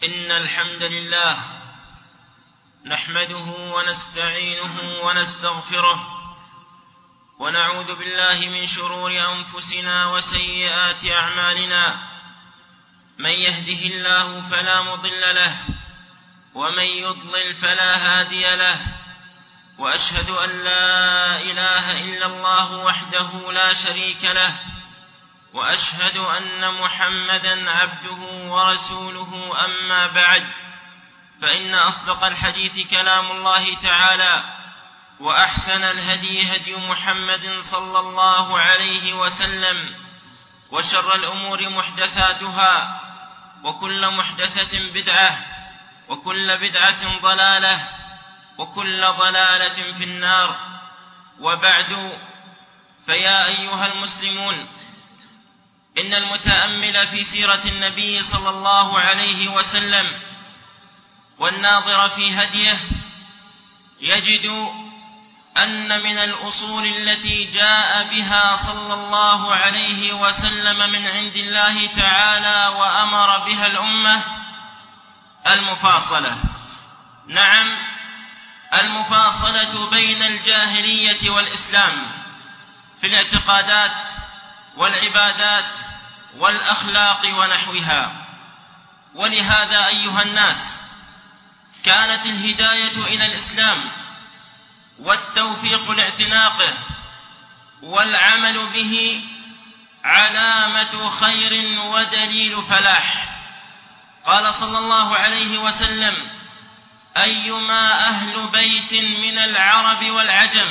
إن الحمد لله نحمده ونستعينه ونستغفره ونعوذ بالله من شرور أنفسنا وسيئات أعمالنا. من يهده الله فلا مضل له ومن يضلل فلا هادي له، وأشهد أن لا إله إلا الله وحده لا شريك له، وأشهد أن محمدًا عبده ورسوله. أما بعد، فإن أصدق الحديث كلام الله تعالى، وأحسن الهدي هدي محمد صلى الله عليه وسلم، وشر الأمور محدثاتها، وكل محدثة بدعة، وكل بدعة ضلالة، وكل ضلالة في النار. وبعد، فيا أيها المسلمون، إن المتأمل في سيرة النبي صلى الله عليه وسلم والناظر في هديه يجد أن من الأصول التي جاء بها صلى الله عليه وسلم من عند الله تعالى وأمر بها الأمة المفاصلة. نعم، المفاصلة بين الجاهلية والإسلام في الاعتقادات والعبادات والأخلاق ونحوها. ولهذا أيها الناس، كانت الهداية إلى الإسلام والتوفيق لاعتناقه والعمل به علامة خير ودليل فلاح. قال صلى الله عليه وسلم: أيما أهل بيت من العرب والعجم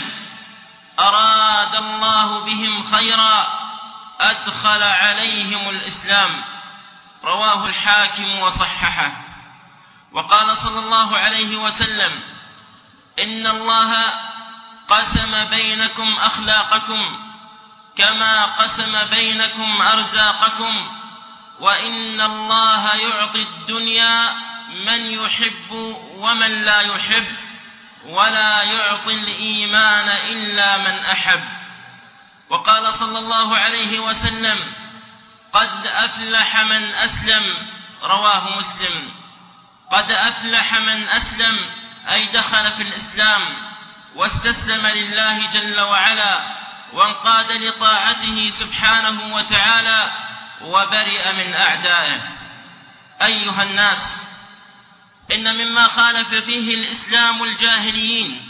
أراد الله بهم خيرا أدخل عليهم الإسلام. رواه الحاكم وصححه. وقال صلى الله عليه وسلم: إن الله قسم بينكم أخلاقكم كما قسم بينكم أرزاقكم، وإن الله يعطي الدنيا من يحب ومن لا يحب، ولا يعطي الإيمان إلا من أحب. وقال صلى الله عليه وسلم: قد أفلح من أسلم. رواه مسلم. قد أفلح من أسلم، أي دخل في الإسلام واستسلم لله جل وعلا، وانقاد لطاعته سبحانه وتعالى، وبرئ من أعدائه. أيها الناس، إن مما خالف فيه الإسلام الجاهليين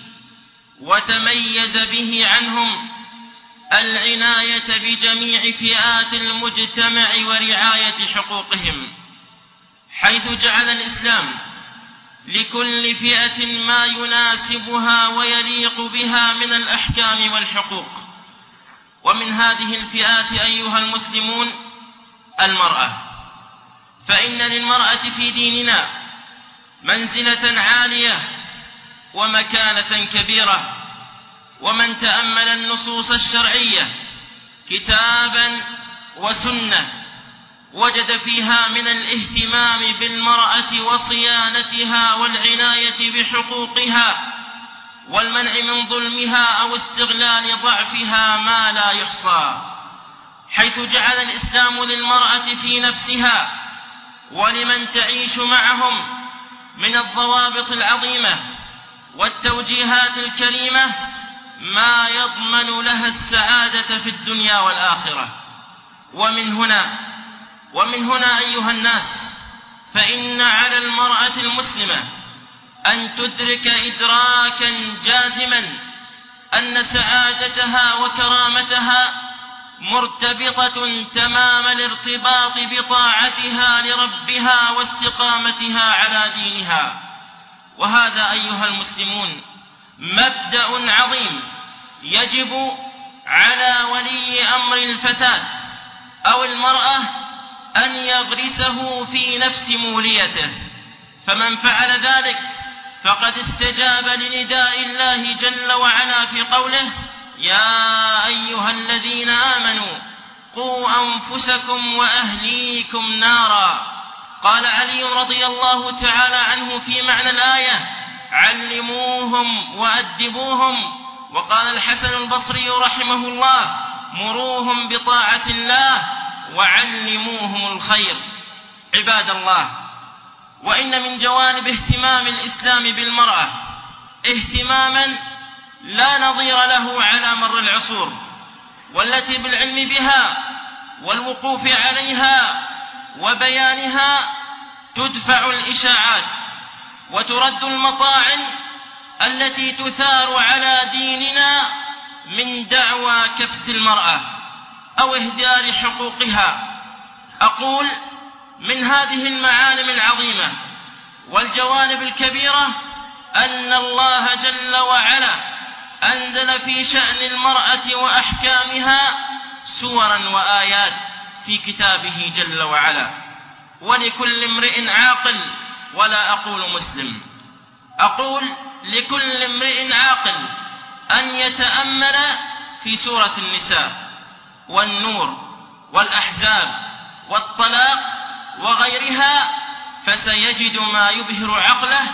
وتميز به عنهم العناية بجميع فئات المجتمع ورعاية حقوقهم، حيث جعل الإسلام لكل فئة ما يناسبها ويليق بها من الأحكام والحقوق. ومن هذه الفئات أيها المسلمون المرأة، فإن للمرأة في ديننا منزلة عالية ومكانة كبيرة. ومن تأمل النصوص الشرعية كتابا وسنة وجد فيها من الاهتمام بالمرأة وصيانتها والعناية بحقوقها والمنع من ظلمها أو استغلال ضعفها ما لا يحصى، حيث جعل الإسلام للمرأة في نفسها ولمن تعيش معهم من الضوابط العظيمة والتوجيهات الكريمة ما يضمن لها السعادة في الدنيا والآخرة. ومن هنا أيها الناس، فإن على المرأة المسلمة أن تدرك إدراكا جازما أن سعادتها وكرامتها مرتبطة تمام الارتباط بطاعتها لربها واستقامتها على دينها. وهذا أيها المسلمون مبدأ عظيم يجب على ولي أمر الفتاة أو المرأة أن يغرسه في نفس موليته، فمن فعل ذلك فقد استجاب لنداء الله جل وعلا في قوله: يا أيها الذين آمنوا قوا أنفسكم وأهليكم نارا. قال علي رضي الله تعالى عنه في معنى الآية: علموهم وأدبوهم. وقال الحسن البصري رحمه الله: مروهم بطاعة الله وعلموهم الخير. عباد الله، وإن من جوانب اهتمام الإسلام بالمرأة اهتماما لا نظير له على مر العصور، والتي بالعلم بها والوقوف عليها وبيانها تدفع الإشاعات وترد المطاعن التي تثار على ديننا من دعوى كبت المرأة أو إهدار حقوقها. أقول من هذه المعالم العظيمة والجوانب الكبيرة أن الله جل وعلا أنزل في شأن المرأة وأحكامها سورا وآيات في كتابه جل وعلا، ولكل امرئ عاقل، ولا أقول مسلم، أقول لكل امرئ عاقل أن يتأمل في سورة النساء والنور والأحزاب والطلاق وغيرها، فسيجد ما يبهر عقله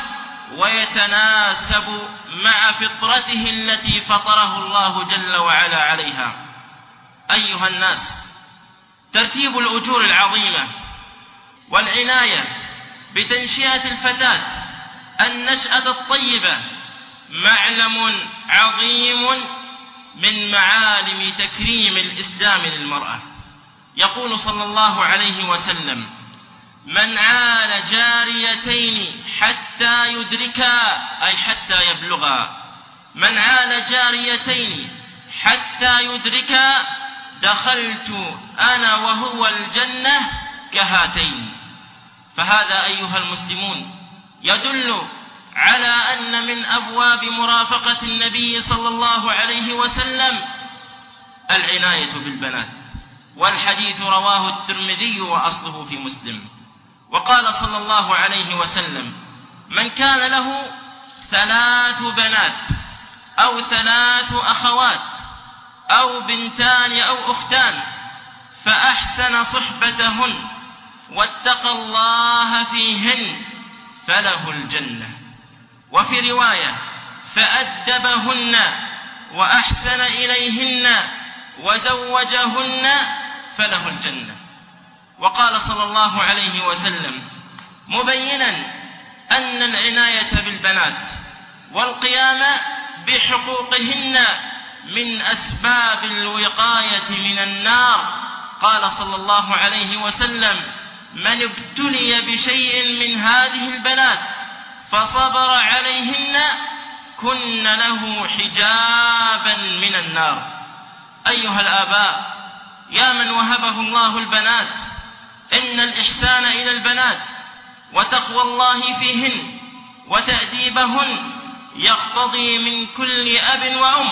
ويتناسب مع فطرته التي فطره الله جل وعلا عليها. أيها الناس، ترتيب الأجور العظيمة والعناية بتنشئة الفتاة النشأة الطيبة معلم عظيم من معالم تكريم الإسلام للمرأة. يقول صلى الله عليه وسلم: من عال جاريتين حتى يدركا، أي حتى يبلغا، من عال جاريتين حتى يدركا دخلت أنا وهو الجنة كهاتين. فهذا أيها المسلمون يدل على أن من أبواب مرافقة النبي صلى الله عليه وسلم العناية بالبنات، والحديث رواه الترمذي وأصله في مسلم. وقال صلى الله عليه وسلم: من كان له 3 بنات أو 3 أخوات أو بنتان أو أختان فأحسن صحبتهن واتقى الله فيهن فله الجنة. وفي رواية: فأدبهن وأحسن إليهن وزوجهن فله الجنة. وقال صلى الله عليه وسلم مبينا أن العناية بالبنات والقيام بحقوقهن من أسباب الوقاية من النار. قال صلى الله عليه وسلم: من ابتلي بشيء من هذه البنات فصبر عليهن كن له حجابا من النار. أيها الآباء، يا من وهبه الله البنات، إن الإحسان إلى البنات وتقوى الله فيهن وتأديبهن يقتضي من كل أب وأم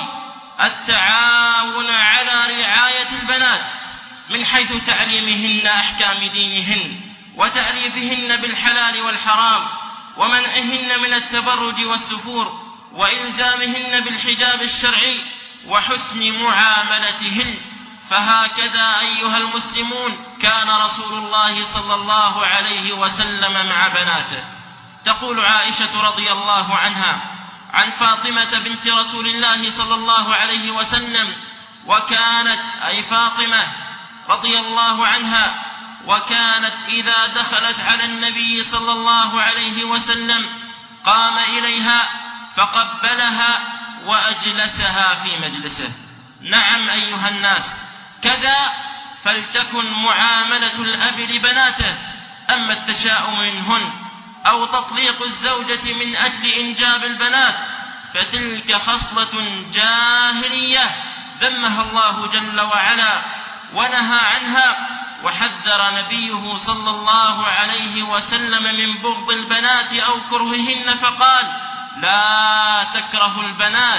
التعاون على رعاية البنات من حيث تعليمهن أحكام دينهن وتعريفهن بالحلال والحرام ومنعهن من التبرج والسفور وإلزامهن بالحجاب الشرعي وحسن معاملتهن. فهكذا أيها المسلمون كان رسول الله صلى الله عليه وسلم مع بناته. تقول عائشة رضي الله عنها عن فاطمة بنت رسول الله صلى الله عليه وسلم: وكانت أي فاطمة رضي الله عنها وكانت إذا دخلت على النبي صلى الله عليه وسلم قام إليها فقبلها وأجلسها في مجلسه. نعم أيها الناس، كذا فلتكن معاملة الأب لبناته. أما التشاؤم منهن أو تطليق الزوجة من أجل إنجاب البنات فتلك خصلة جاهلية ذمها الله جل وعلا ونهى عنها، وحذر نبيه صلى الله عليه وسلم من بغض البنات أو كرههن فقال: لا تكرهوا البنات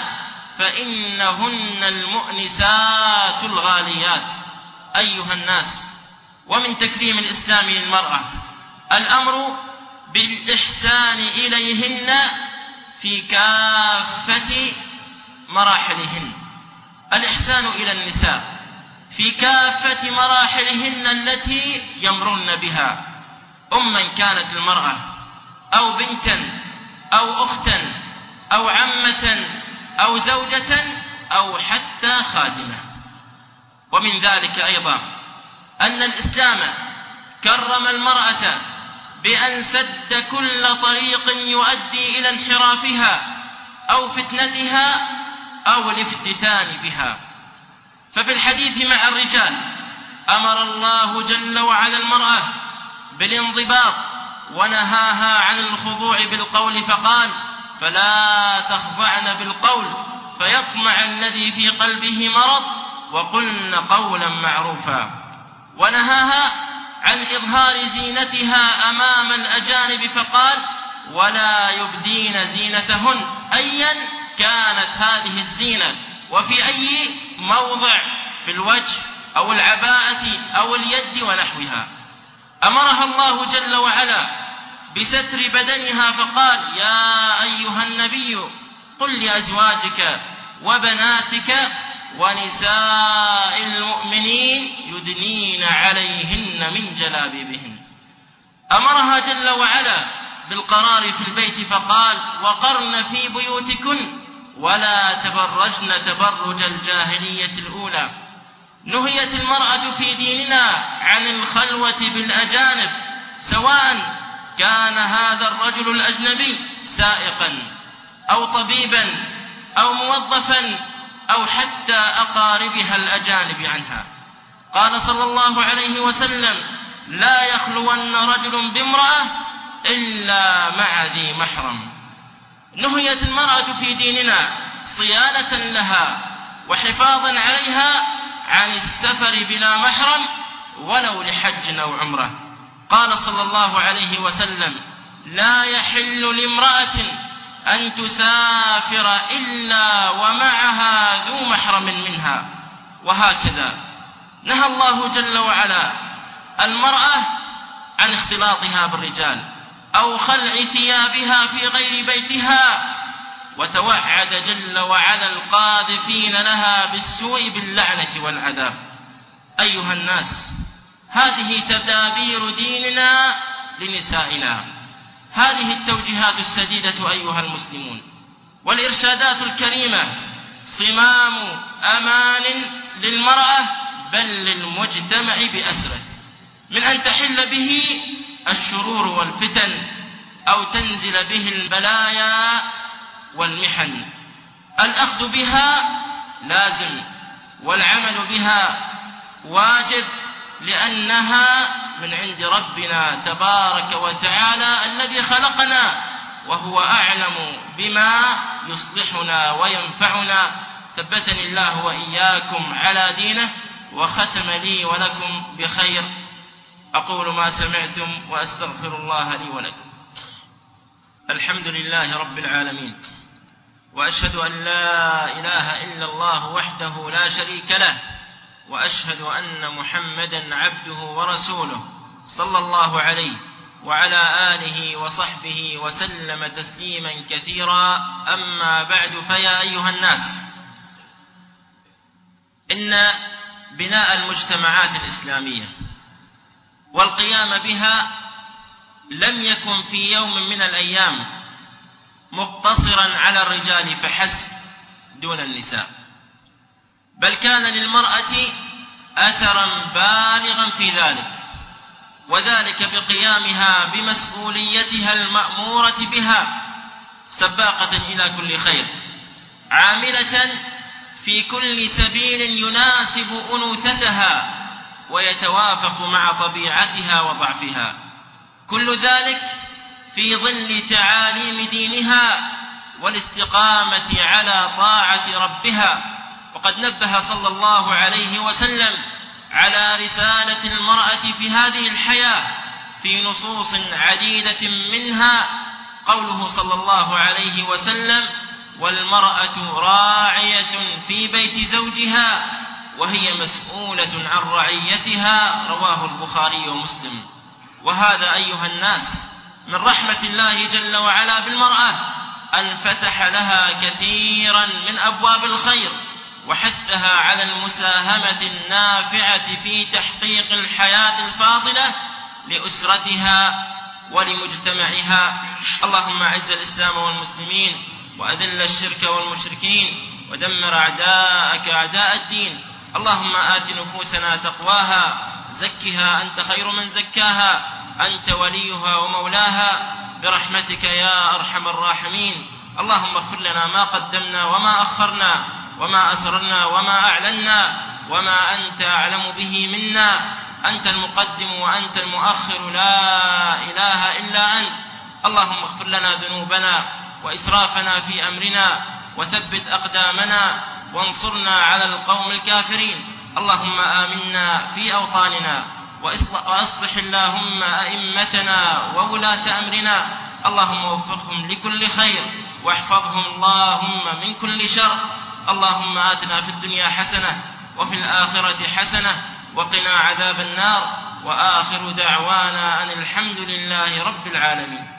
فإنهن المؤنسات الغاليات. أيها الناس، ومن تكريم الإسلام للمرأة الأمر بالإحسان إليهن في كافة مراحلهن، الإحسان إلى النساء في كافة مراحلهن التي يمرن بها، أما كانت المرأة أو بنتا أو أختا أو عمة أو زوجة أو حتى خادمة. ومن ذلك أيضا أن الإسلام كرم المرأة بأن سد كل طريق يؤدي إلى انحرافها أو فتنتها أو الافتتان بها. ففي الحديث مع الرجال أمر الله جل وعلا المرأة بالانضباط ونهاها عن الخضوع بالقول فقال: فلا تخضعن بالقول فيطمع الذي في قلبه مرض وقلن قولا معروفا. ونهاها عن إظهار زينتها أمام الأجانب فقال: ولا يبدين زينتهن، أيا كانت هذه الزينة وفي أي موضع، في الوجه أو العباءة أو اليد ونحوها. أمرها الله جل وعلا بستر بدنها فقال: يا أيها النبي قل لأزواجك وبناتك ونساء المؤمنين يدنين عليهن من جلابيبهن. أمرها جل وعلا بالقرار في البيت فقال: وقرن في بيوتكن ولا تبرجن تبرج الجاهلية الأولى. نهيت المرأة في ديننا عن الخلوة بالأجانب، سواء كان هذا الرجل الأجنبي سائقا أو طبيبا أو موظفا أو حتى أقاربها الأجانب عنها. قال صلى الله عليه وسلم: لا يخلون رجل بامرأة إلا مع ذي محرم. نهيت المرأة في ديننا صيانة لها وحفاظا عليها عن السفر بلا محرم ولو لحج أو عمرة. قال صلى الله عليه وسلم: لا يحل لامرأة أن تسافر إلا ومعها ذو محرم منها. وهكذا نهى الله جل وعلا المرأة عن اختلاطها بالرجال أو خلع ثيابها في غير بيتها، وتوعد جل وعلا القاذفين لها بالسوء باللعنة والعذاب. أيها الناس، هذه تدابير ديننا لنسائنا، هذه التوجيهات السديدة أيها المسلمون والإرشادات الكريمة صمام أمان للمرأة بل للمجتمع بأسره، من أن تحل به الشرور والفتن أو تنزل به البلايا والمحن. الأخذ بها لازم والعمل بها واجب، لأنها من عند ربنا تبارك وتعالى الذي خلقنا، وهو أعلم بما يصلحنا وينفعنا. ثبتني الله وإياكم على دينه وختم لي ولكم بخير. أقول ما سمعتم وأستغفر الله لي ولكم. الحمد لله رب العالمين، وأشهد أن لا إله إلا الله وحده لا شريك له، وأشهد أن محمدا عبده ورسوله صلى الله عليه وعلى آله وصحبه وسلم تسليما كثيرا. أما بعد، فيا أيها الناس، إن بناء المجتمعات الإسلامية والقيام بها لم يكن في يوم من الأيام مقتصرا على الرجال فحسب دون النساء، بل كان للمرأة أثرا بالغا في ذلك، وذلك بقيامها بمسؤوليتها المأمورة بها، سباقة إلى كل خير، عاملة في كل سبيل يناسب أنوثتها ويتوافق مع طبيعتها وضعفها، كل ذلك في ظل تعاليم دينها والاستقامة على طاعة ربها. وقد نبه صلى الله عليه وسلم على رسالة المرأة في هذه الحياة في نصوص عديدة، منها قوله صلى الله عليه وسلم: والمرأة راعية في بيت زوجها وهي مسؤولة عن رعيتها، رواه البخاري ومسلم. وهذا أيها الناس من رحمة الله جل وعلا بالمرأة أن فتح لها كثيرا من أبواب الخير وحثها على المساهمة النافعة في تحقيق الحياة الفاضلة لأسرتها ولمجتمعها. اللهم أعز الإسلام والمسلمين وأذل الشرك والمشركين ودمر أعداءك أعداء الدين. اللهم آت نفوسنا تقواها، زكها أنت خير من زكاها، أنت وليها ومولاها برحمتك يا أرحم الراحمين. اللهم اغفر لنا ما قدمنا وما أخرنا وما أسررنا وما أعلنا وما أنت أعلم به منا. أنت المقدم وأنت المؤخر، لا إله إلا أنت. اللهم اغفر لنا ذنوبنا وإسرافنا في أمرنا وثبت أقدامنا وانصرنا على القوم الكافرين. اللهم آمنا في أوطاننا وأصلح اللهم أئمتنا وولاة أمرنا. اللهم وفقهم لكل خير واحفظهم اللهم من كل شر. اللهم آتنا في الدنيا حسنة وفي الآخرة حسنة وقنا عذاب النار. وآخر دعوانا أن الحمد لله رب العالمين.